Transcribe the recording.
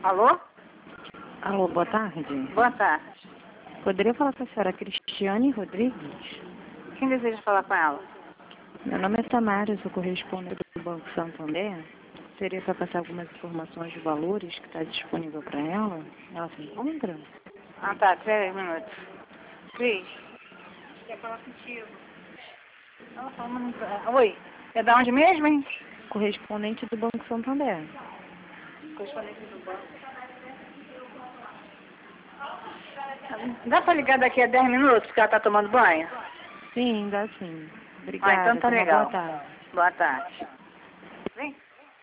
Alô? Alô, boa tarde. Boa tarde. Poderia falar com a senhora Cristiane Rodrigues? Quem deseja falar com ela? Meu nome é Tamara, eu sou correspondente do Banco Santander. Seria para passar algumas informações de valores que está disponível para ela? Ela se encontra? Ah, tá. 3 minutos. Cris, quer falar contigo. Ela fala, mas não tá. Oi, é da onde mesmo, hein? Correspondente do Banco Santander. Correspondente do banco. Dá pra ligar daqui a 10 minutos, porque ela tá tomando banho? Sim, dá sim. Obrigada. Ah, então tá Tenha uma legal. boa tarde. Boa tarde. Vem.